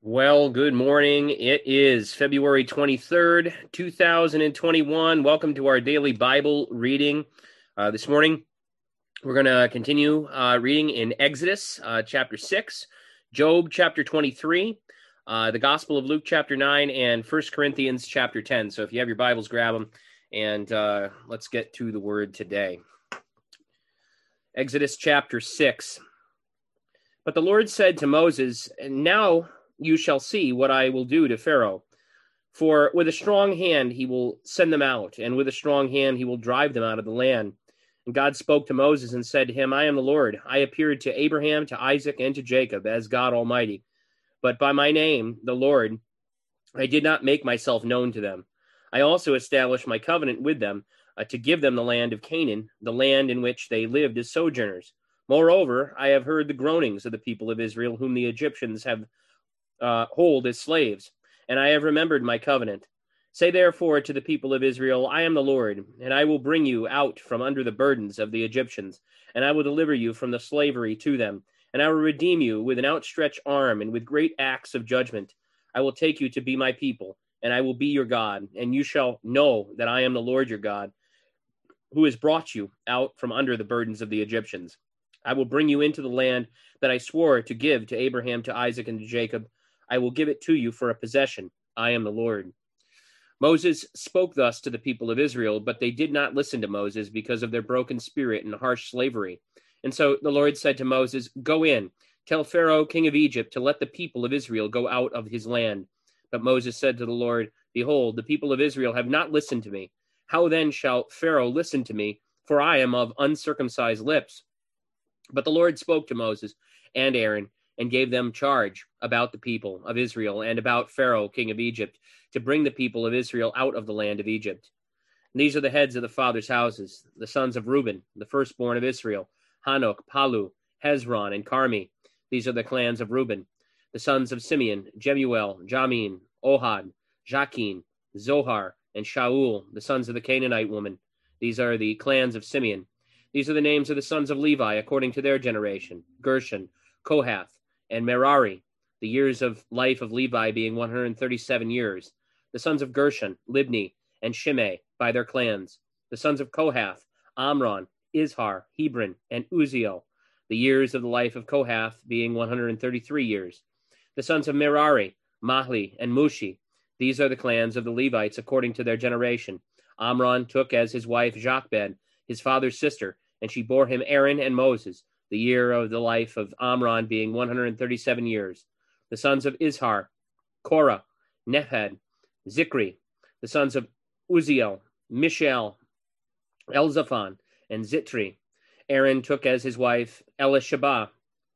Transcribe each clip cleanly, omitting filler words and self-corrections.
Well, good morning. It is February 23rd, 2021. Welcome to our daily Bible reading. This morning, we're going to continue reading in Exodus chapter 6, Job chapter 23, the Gospel of Luke chapter 9, and 1 Corinthians chapter 10. So if you have your Bibles, grab them, and let's get to the word today. Exodus chapter 6. But the Lord said to Moses, "Now you shall see what I will do to Pharaoh. For with a strong hand he will send them out, and with a strong hand he will drive them out of the land." And God spoke to Moses and said to him, "I am the Lord. I appeared to Abraham, to Isaac, and to Jacob as God Almighty. But by my name, the Lord, I did not make myself known to them. I also established my covenant with them to give them the land of Canaan, the land in which they lived as sojourners. Moreover, I have heard the groanings of the people of Israel, whom the Egyptians have hold as slaves, and I have remembered my covenant. Say therefore to the people of Israel, I am the Lord, and I will bring you out from under the burdens of the Egyptians, and I will deliver you from the slavery to them, and I will redeem you with an outstretched arm and with great acts of judgment. I will take you to be my people, and I will be your God, and you shall know that I am the Lord your God, who has brought you out from under the burdens of the Egyptians. I will bring you into the land that I swore to give to Abraham, to Isaac, and to Jacob. I will give it to you for a possession. I am the Lord." Moses spoke thus to the people of Israel, but they did not listen to Moses because of their broken spirit and harsh slavery. And so the Lord said to Moses, "Go in, tell Pharaoh, king of Egypt, to let the people of Israel go out of his land." But Moses said to the Lord, "Behold, the people of Israel have not listened to me. How then shall Pharaoh listen to me? For I am of uncircumcised lips." But the Lord spoke to Moses and Aaron and gave them charge about the people of Israel and about Pharaoh, king of Egypt, to bring the people of Israel out of the land of Egypt. And these are the heads of the fathers' houses, the sons of Reuben, the firstborn of Israel: Hanok, Palu, Hezron, and Carmi. These are the clans of Reuben. The sons of Simeon: Jemuel, Jamin, Ohad, Jachin, Zohar, and Shaul, the sons of the Canaanite woman. These are the clans of Simeon. These are the names of the sons of Levi according to their generation: Gershon, Kohath, and Merari, the years of life of Levi being 137 years. The sons of Gershon, Libni, and Shimei, by their clans. The sons of Kohath, Amram, Izhar, Hebron, and Uziel, the years of the life of Kohath being 133 years. The sons of Merari, Mahli, and Mushi. These are the clans of the Levites according to their generation. Amram took as his wife Jochebed, his father's sister, and she bore him Aaron and Moses, the year of the life of Amram being 137 years. The sons of Izhar, Korah, Nephad, Zikri. The sons of Uziel, Mishael, Elzaphan, and Zitri. Aaron took as his wife Elisheba,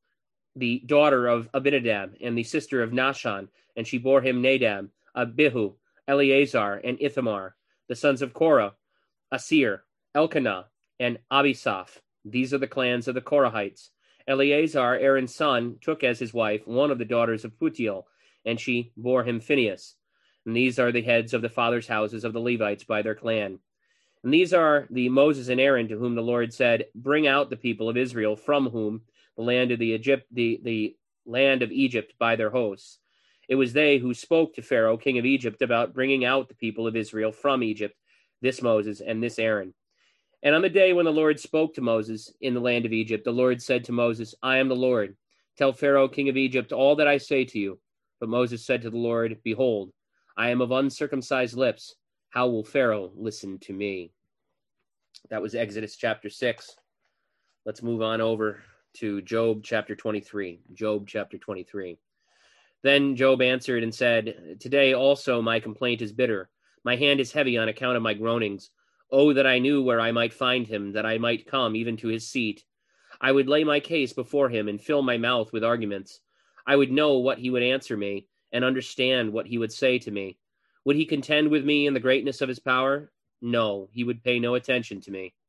the daughter of Abinadab, and the sister of Nahshon, and she bore him Nadab, Abihu, Eleazar, and Ithamar. The sons of Korah, Asir, Elkanah, and Abisaph. These are the clans of the Korahites. Eleazar, Aaron's son, took as his wife one of the daughters of Putiel, and she bore him Phinehas. And these are the heads of the fathers' houses of the Levites by their clan. And these are the Moses and Aaron to whom the Lord said, "Bring out the people of Israel from whom the land of the land of Egypt by their hosts." It was they who spoke to Pharaoh, king of Egypt, about bringing out the people of Israel from Egypt, this Moses and this Aaron. And on the day when the Lord spoke to Moses in the land of Egypt, the Lord said to Moses, "I am the Lord. Tell Pharaoh, king of Egypt, all that I say to you." But Moses said to the Lord, "Behold, I am of uncircumcised lips. How will Pharaoh listen to me?" That was Exodus chapter 6. Let's move on over to Job chapter 23. Job chapter 23. Then Job answered and said, "Today also my complaint is bitter. My hand is heavy on account of my groanings. Oh, that I knew where I might find him, that I might come even to his seat. I would lay my case before him and fill my mouth with arguments. I would know what he would answer me and understand what he would say to me. Would he contend with me in the greatness of his power? No, he would pay no attention to me.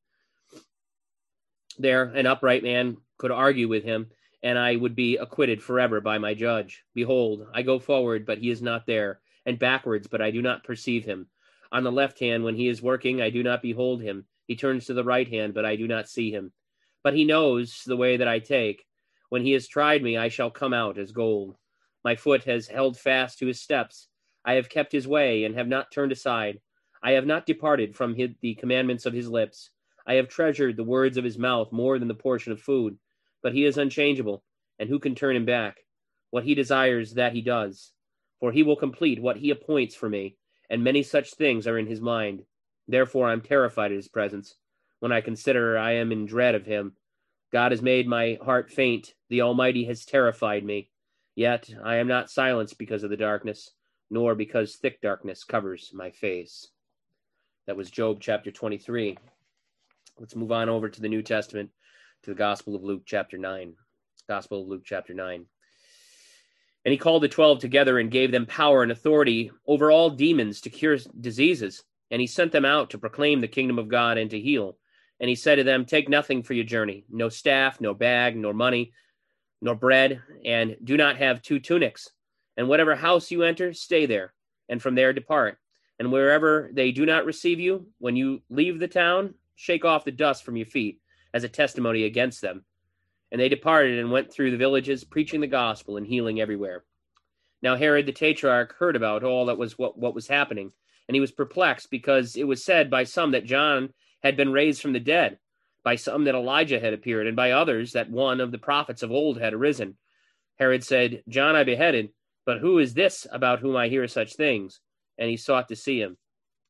There, an upright man could argue with him, and I would be acquitted forever by my judge. Behold, I go forward, but he is not there, and backwards, but I do not perceive him. On the left hand, when he is working, I do not behold him. He turns to the right hand, but I do not see him. But he knows the way that I take. When he has tried me, I shall come out as gold. My foot has held fast to his steps. I have kept his way and have not turned aside. I have not departed from the commandments of his lips. I have treasured the words of his mouth more than the portion of food. But he is unchangeable, and who can turn him back? What he desires, that he does. For he will complete what he appoints for me, and many such things are in his mind. Therefore I am terrified at his presence. When I consider, I am in dread of him. God has made my heart faint. The Almighty has terrified me. Yet I am not silenced because of the darkness, nor because thick darkness covers my face. That was Job chapter 23. Let's move on over to the New Testament, to the Gospel of Luke chapter 9. Gospel of Luke chapter 9. And he called the 12 together and gave them power and authority over all demons to cure diseases. And he sent them out to proclaim the kingdom of God and to heal. And he said to them, take nothing for your journey, no staff, no bag, nor money, nor bread, and do not have 2 tunics. And whatever house you enter, stay there, and from there depart. And wherever they do not receive you, when you leave the town, shake off the dust from your feet as a testimony against them. And they departed and went through the villages, preaching the gospel and healing everywhere. Now Herod the Tetrarch heard about all that was what was happening, and he was perplexed, because it was said by some that John had been raised from the dead, by some that Elijah had appeared, and by others that one of the prophets of old had arisen. Herod said, John I beheaded, but who is this about whom I hear such things? And he sought to see him.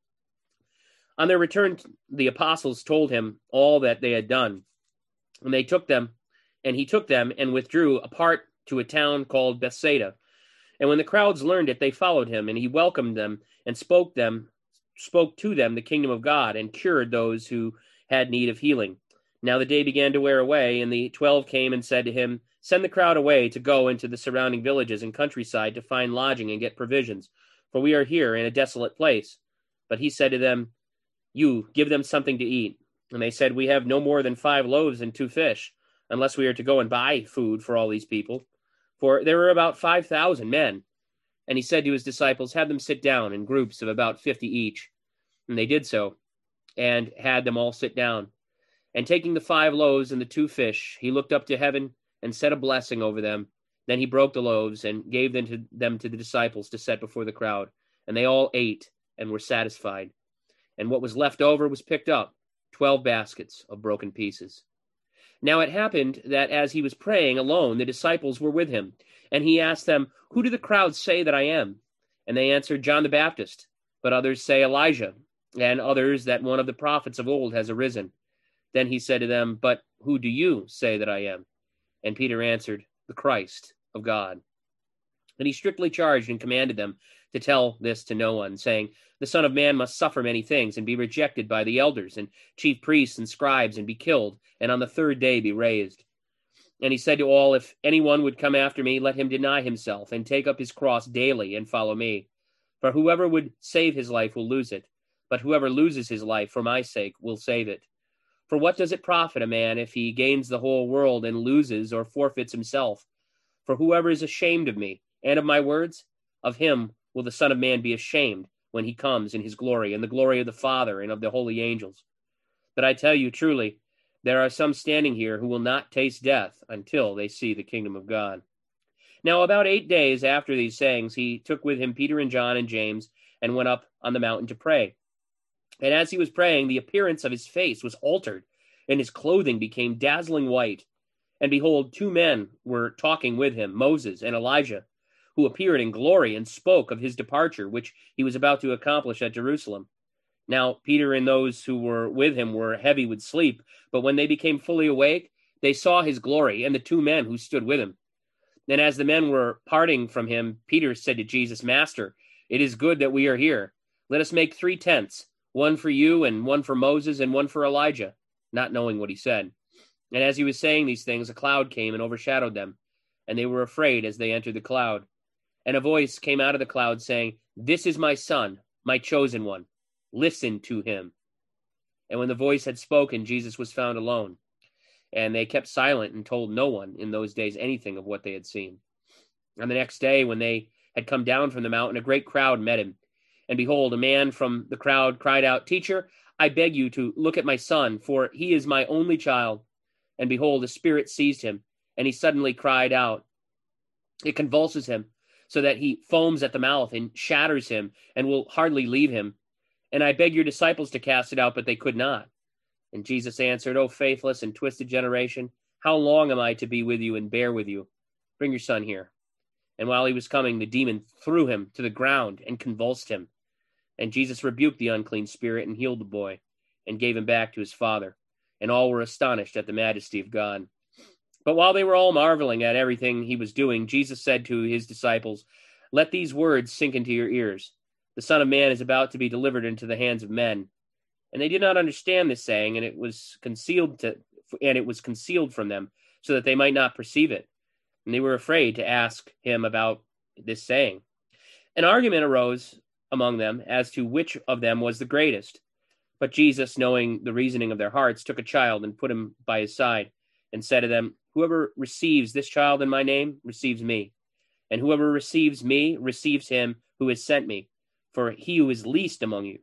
On their return, the apostles told him all that they had done. And he took them and withdrew apart to a town called Bethsaida. And when the crowds learned it, they followed him, and he welcomed them and spoke to them the kingdom of God, and cured those who had need of healing. Now the day began to wear away, and the 12 came and said to him, send the crowd away to go into the surrounding villages and countryside to find lodging and get provisions, for we are here in a desolate place. But he said to them, you give them something to eat. And they said, we have no more than 5 loaves and 2 fish, unless we are to go and buy food for all these people. For there were about 5,000 men. And he said to his disciples, have them sit down in groups of about 50 each. And they did so, and had them all sit down. And taking the 5 loaves and the 2 fish, he looked up to heaven and said a blessing over them. Then he broke the loaves and gave them to the disciples to set before the crowd. And they all ate and were satisfied. And what was left over was picked up, 12 baskets of broken pieces. Now it happened that as he was praying alone, the disciples were with him. And he asked them, who do the crowds say that I am? And they answered, John the Baptist. But others say Elijah, and others that one of the prophets of old has arisen. Then he said to them, but who do you say that I am? And Peter answered, the Christ of God. And he strictly charged and commanded them to tell this to no one, saying, the Son of Man must suffer many things, and be rejected by the elders and chief priests and scribes, and be killed, and on the 3rd day be raised. And he said to all, if anyone would come after me, let him deny himself, and take up his cross daily, and follow me. For whoever would save his life will lose it, but whoever loses his life for my sake will save it. For what does it profit a man if he gains the whole world and loses or forfeits himself? For whoever is ashamed of me and of my words, of him will the Son of Man be ashamed when he comes in his glory, and the glory of the Father and of the holy angels. But I tell you truly, there are some standing here who will not taste death until they see the kingdom of God. Now about 8 days after these sayings, he took with him Peter and John and James, and went up on the mountain to pray. And as he was praying, the appearance of his face was altered, and his clothing became dazzling white. And behold, 2 men were talking with him, Moses and Elijah, who appeared in glory and spoke of his departure, which he was about to accomplish at Jerusalem. Now Peter and those who were with him were heavy with sleep, but when they became fully awake, they saw his glory and the 2 men who stood with him. And as the men were parting from him, Peter said to Jesus, Master, it is good that we are here. Let us make 3 tents, one for you and one for Moses and one for Elijah, not knowing what he said. And as he was saying these things, a cloud came and overshadowed them, and they were afraid as they entered the cloud. And a voice came out of the cloud saying, This is my son, my chosen one. Listen to him. And when the voice had spoken, Jesus was found alone. And they kept silent and told no one in those days anything of what they had seen. On the next day, when they had come down from the mountain, a great crowd met him. And behold, a man from the crowd cried out, Teacher, I beg you to look at my son, for he is my only child. And behold, a spirit seized him, and he suddenly cried out. It convulses him, so that he foams at the mouth and shatters him and will hardly leave him. And I begged your disciples to cast it out, but they could not. And Jesus answered, O faithless and twisted generation, how long am I to be with you and bear with you? Bring your son here. And while he was coming, the demon threw him to the ground and convulsed him. And Jesus rebuked the unclean spirit and healed the boy and gave him back to his father. And all were astonished at the majesty of God. But while they were all marveling at everything he was doing, Jesus said to his disciples, let these words sink into your ears. The Son of Man is about to be delivered into the hands of men. And they did not understand this saying, and it was concealed from them, so that they might not perceive it. And they were afraid to ask him about this saying. An argument arose among them as to which of them was the greatest. But Jesus, knowing the reasoning of their hearts, took a child and put him by his side, and said to them, whoever receives this child in my name receives me, and whoever receives me receives him who has sent me. For he who is least among you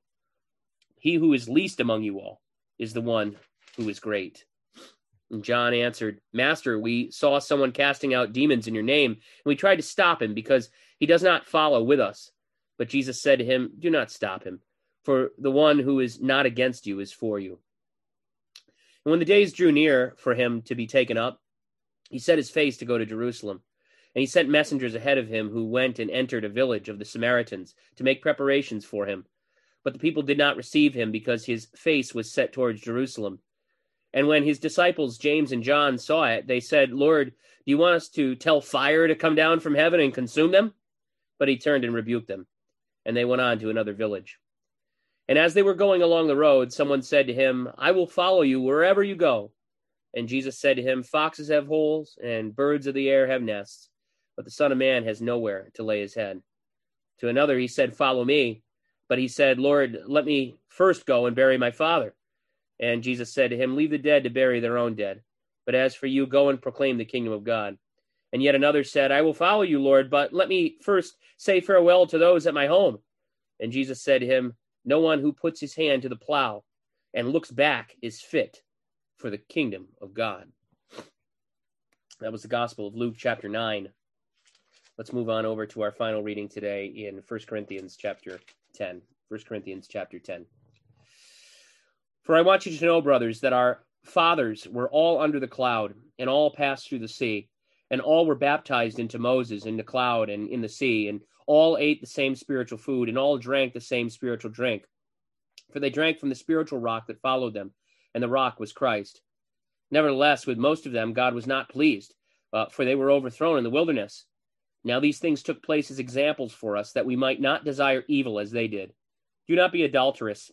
all is the one who is great. And John answered, Master, we saw someone casting out demons in your name, and we tried to stop him because he does not follow with us. But Jesus said to him, do not stop him, for the one who is not against you is for you. And when the days drew near for him to be taken up, he set his face to go to Jerusalem. And he sent messengers ahead of him who went and entered a village of the Samaritans to make preparations for him. But the people did not receive him because his face was set towards Jerusalem. And when his disciples, James and John, saw it, they said, Lord, do you want us to tell fire to come down from heaven and consume them? But he turned and rebuked them, and they went on to another village. And as they were going along the road, someone said to him, I will follow you wherever you go. And Jesus said to him, foxes have holes, and birds of the air have nests, but the Son of Man has nowhere to lay his head. To another he said, follow me. But he said, Lord, let me first go and bury my father. And Jesus said to him, leave the dead to bury their own dead. But as for you, go and proclaim the kingdom of God. And yet another said, I will follow you, Lord, but let me first say farewell to those at my home. And Jesus said to him, no one who puts his hand to the plow and looks back is fit for the kingdom of God. That was the Gospel of Luke chapter 9. Let's move on over to our final reading today in 1 Corinthians chapter 10. 1 Corinthians chapter 10. For I want you to know, brothers, that our fathers were all under the cloud, and all passed through the sea, and all were baptized into Moses in the cloud and in the sea, and all ate the same spiritual food, and all drank the same spiritual drink. For they drank from the spiritual rock that followed them, and the rock was Christ. Nevertheless, with most of them God was not pleased, for they were overthrown in the wilderness. Now these things took place as examples for us, that we might not desire evil as they did. Do not be adulterous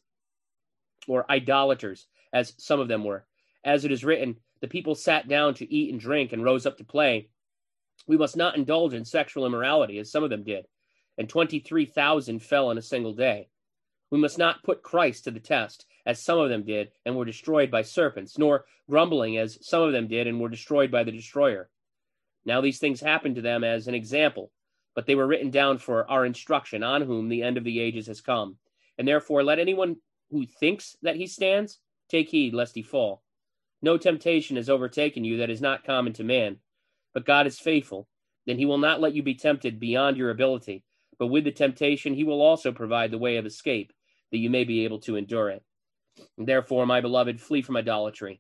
or idolaters, as some of them were. As it is written, the people sat down to eat and drink and rose up to play. We must not indulge in sexual immorality, as some of them did, and 23,000 fell in a single day. We must not put Christ to the test, as some of them did, and were destroyed by serpents, nor grumbling, as some of them did, and were destroyed by the destroyer. Now these things happened to them as an example, but they were written down for our instruction, on whom the end of the ages has come. And therefore let anyone who thinks that he stands take heed lest he fall. No temptation has overtaken you that is not common to man, but God is faithful, and he will not let you be tempted beyond your ability, but with the temptation he will also provide the way of escape, that you may be able to endure it. And therefore, my beloved, flee from idolatry.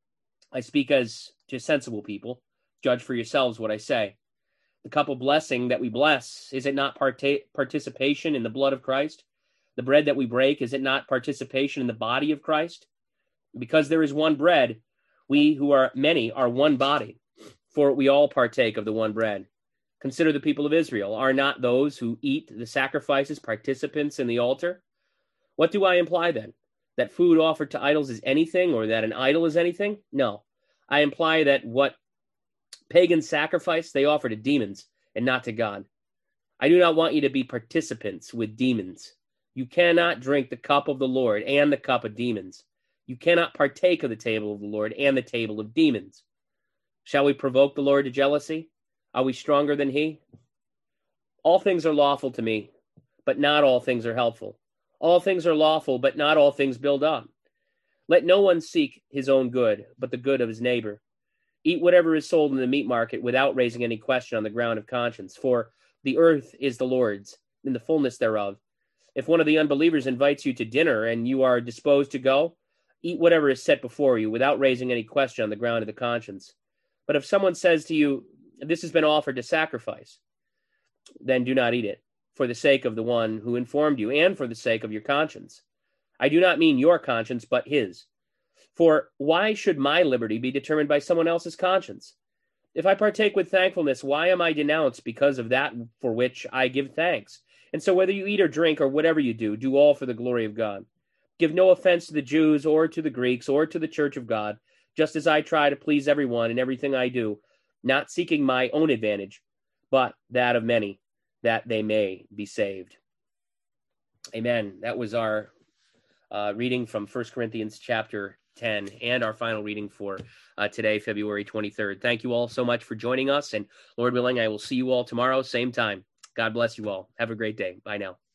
I speak as to sensible people. Judge for yourselves what I say. The cup of blessing that we bless, is it not participation in the blood of Christ? The bread that we break, is it not participation in the body of Christ? Because there is one bread, we who are many are one body, for we all partake of the one bread. Consider the people of Israel. Are not those who eat the sacrifices participants in the altar? What do I imply then? That food offered to idols is anything, or that an idol is anything? No. I imply that what pagans sacrifice, they offer to demons and not to God. I do not want you to be participants with demons. You cannot drink the cup of the Lord and the cup of demons. You cannot partake of the table of the Lord and the table of demons. Shall we provoke the Lord to jealousy? Are we stronger than he? All things are lawful to me, but not all things are helpful. All things are lawful, but not all things build up. Let no one seek his own good, but the good of his neighbor. Eat whatever is sold in the meat market without raising any question on the ground of conscience. For The earth is the Lord's, and the fullness thereof. If one of the unbelievers invites you to dinner and you are disposed to go, eat whatever is set before you without raising any question on the ground of the conscience. But if someone says to you, this has been offered to sacrifice, then do not eat it, for the sake of the one who informed you and for the sake of your conscience. I do not mean your conscience, but his. For why should my liberty be determined by someone else's conscience? If I partake with thankfulness, why am I denounced because of that for which I give thanks? And so whether you eat or drink or whatever you do all for the glory of God. Give no offense to the Jews or to the Greeks or to the church of God, just as I try to please everyone in everything I do, not seeking my own advantage, but that of many, that they may be saved. Amen. That was our reading from 1 Corinthians chapter 10 and our final reading for today, February 23rd. Thank you all so much for joining us, and Lord willing, I will see you all tomorrow, same time. God bless you all. Have a great day. Bye now.